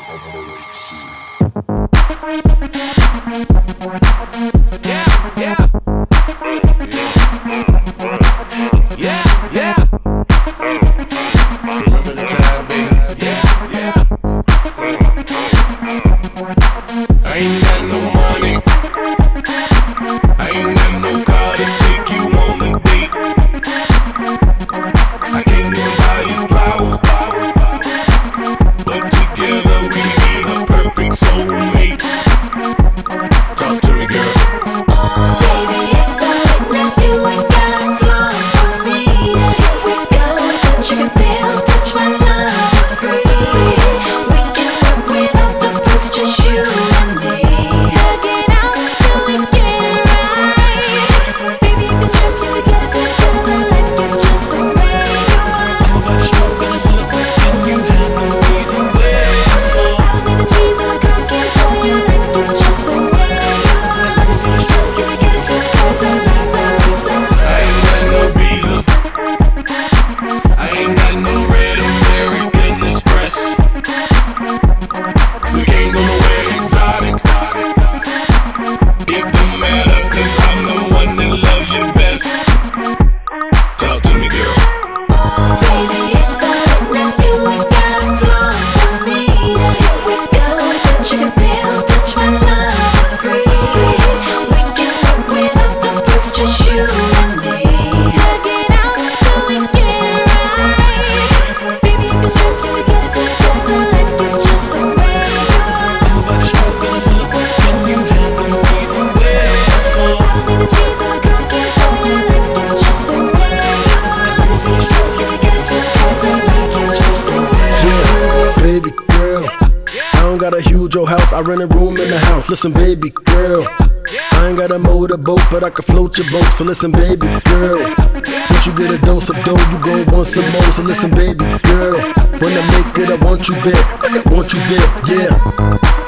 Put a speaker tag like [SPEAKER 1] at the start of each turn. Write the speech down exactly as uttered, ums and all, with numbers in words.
[SPEAKER 1] I rent a room in the house. Listen, baby girl, I ain't got a motorboat, but I can float your boat. So listen, baby girl, once you get a dose of dough, you gon' want some more. So listen, baby girl, when I make it, I want you there. I want you there, yeah.